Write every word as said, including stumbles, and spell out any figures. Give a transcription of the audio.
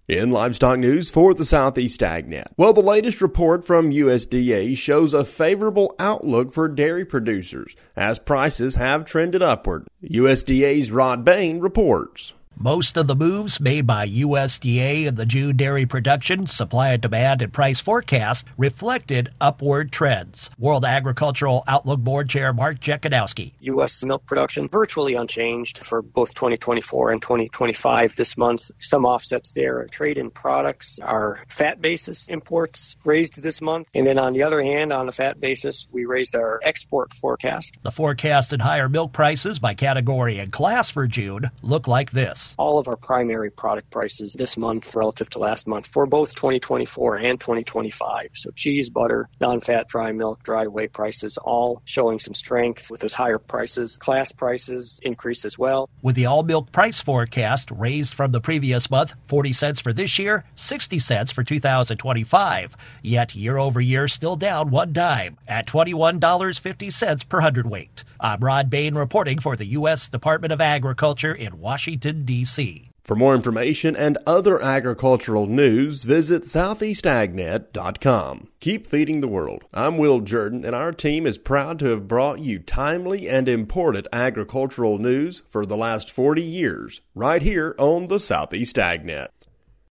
In livestock news for the Southeast AgNet. Well, the latest report from U S D A shows a favorable outlook for dairy producers as prices have trended upward. U S D A's Rod Bain reports. Most of the moves made by U S D A in the June dairy production, supply and demand, and price forecast reflected upward trends. World Agricultural Outlook Board Chair Mark Jekanowski. U S milk production virtually unchanged for both twenty twenty-four and twenty twenty-five this month. Some offsets there. Trade in products, our fat basis imports raised this month. And then on the other hand, on the fat basis, we raised our export forecast. The forecasted higher milk prices by category and class for June look like this. All of our primary product prices this month relative to last month for both twenty twenty-four and twenty twenty-five. So cheese, butter, non-fat dry milk, dry whey prices all showing some strength with those higher prices. Class prices increased as well. With the all milk price forecast raised from the previous month, forty cents for this year, sixty cents for two thousand twenty-five. Yet year over year still down one dime at twenty-one dollars and fifty cents per hundredweight. I'm Rod Bain reporting for the U S Department of Agriculture in Washington, D C For more information and other agricultural news, visit southeast agnet dot com. Keep feeding the world. I'm Will Jordan, and our team is proud to have brought you timely and important agricultural news for the last forty years, right here on the Southeast AgNet.